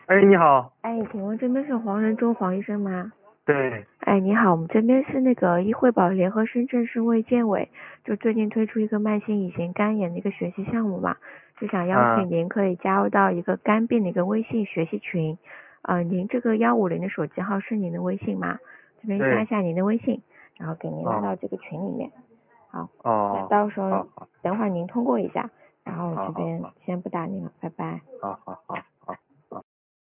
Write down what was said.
哎，你好。 哎，请问这边是黄仁州黄医生吗？ 对。 哎，你好，我们这边是那个医惠保联合深圳市卫健委，就最近推出一个慢性乙型肝炎的一个学习项目嘛，就想邀啊， 请您可以加入到一个肝病的一个微信学习群。您这个150的手机号是您的微信吗？这边加一对。 下您的微信，然后给您拉哦到这个群里面。好，那哦， 到时候好好等会儿您通过一下，然后我这边好好好先不打您了，拜拜。 好好好。